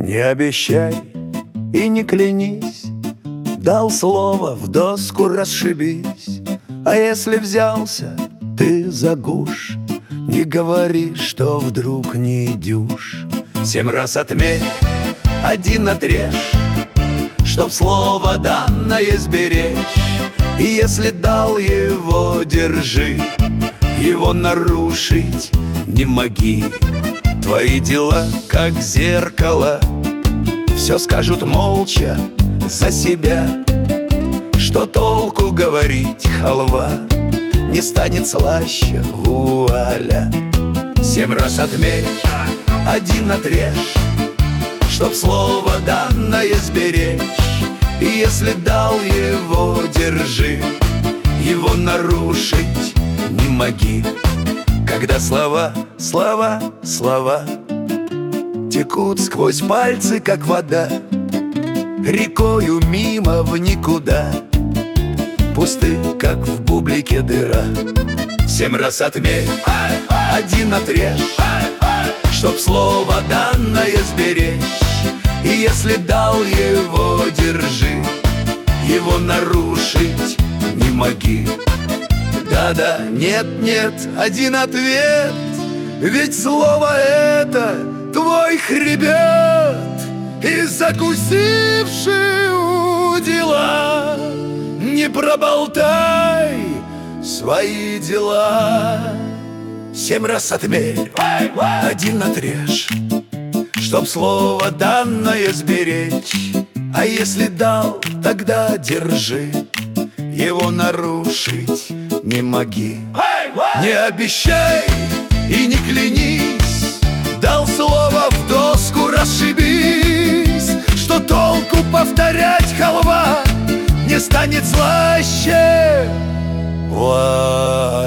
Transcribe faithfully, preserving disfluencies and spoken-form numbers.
Не обещай и не клянись, дал слово, в доску расшибись. А если взялся ты за гуш, не говори, что вдруг не дюж. Семь раз отмерь, один отрежь, чтоб слово данное сберечь. И если дал его, держи, его нарушить не моги. Твои дела, как зеркало, все скажут молча за себя. Что толку говорить, халва не станет слаще вуаля. Семь раз отмерь, один отрежь, чтоб слово данное сберечь. И если дал его, держи, его нарушить не моги. Когда слова, слова, слова текут сквозь пальцы, как вода, рекою мимо в никуда, пусты, как в бублике дыра. Семь раз отмерь, один отрежь, чтоб слово данное сберечь. И если дал его, держи, его нарушить не моги. Да-да, нет-нет, один ответ, ведь слово это твой хребет. И закусивший у дела, не проболтай свои дела. Семь раз отмерь, один отрежь, чтоб слово данное сберечь. А если дал, тогда держи, его нарушить не моги. Не обещай и не клянись, дал слово, в доску расшибись. Что толку повторять, халва не станет слаще. Ва